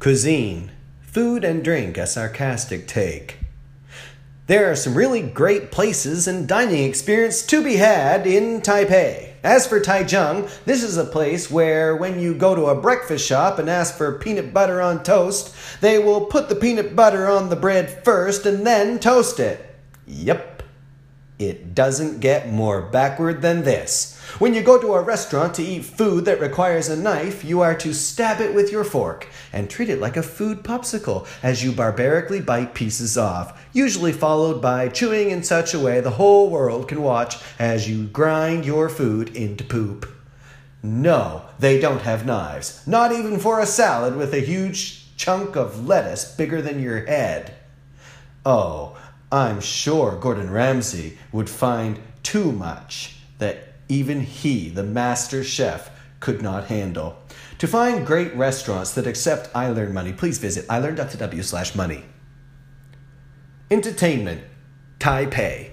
Cuisine, food and drink, a sarcastic take. There are some really great places and dining experience to be had in Taipei. As for Taichung, this is a place where when you go to a breakfast shop and ask for peanut butter on toast, they will put the peanut butter on the bread first and then toast it. Yep. It doesn't get more backward than this. When you go to a restaurant to eat food that requires a knife, you are to stab it with your fork and treat it like a food popsicle as you barbarically bite pieces off, usually followed by chewing in such a way the whole world can watch as you grind your food into poop. No, they don't have knives, not even for a salad with a huge chunk of lettuce bigger than your head. Oh, I'm sure Gordon Ramsay would find too much that even he, the master chef, could not handle. To find great restaurants that accept iLearn money, please visit ilearn.tw/money. Entertainment, Taipei.